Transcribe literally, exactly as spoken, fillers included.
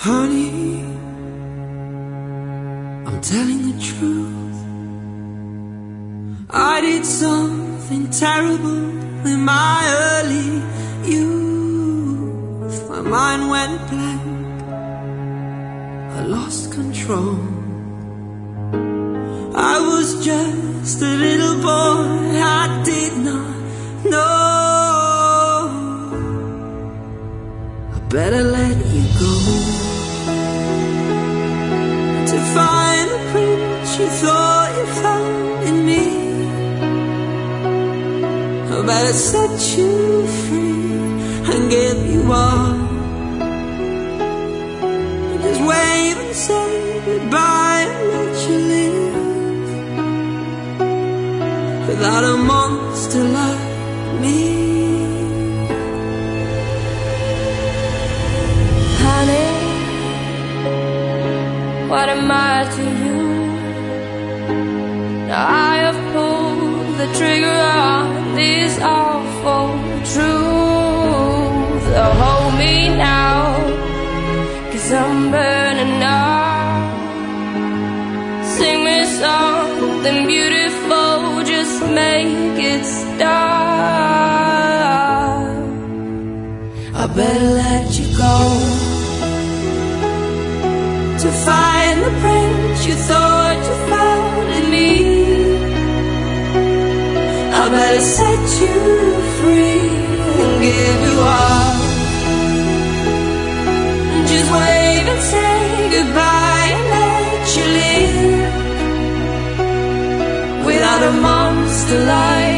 Honey, I'm telling the truth. I did something terrible in my early youth. My mind went blank, I lost control. I was just a little boy, I did not know. I better let you go to find the prince you thought you found in me. I better set you free and give you all. Just wave and say goodbye and let you live without a monster like me. Honey, what am I to you? Now I have pulled the trigger on this awful truth. Oh, hold me now, 'cause I'm burning up. Sing me something beautiful, just make it stop. I better let you go to find the prince you thought you found in me. I better set you free and give you all. Just wave and say goodbye and let you live without a monster like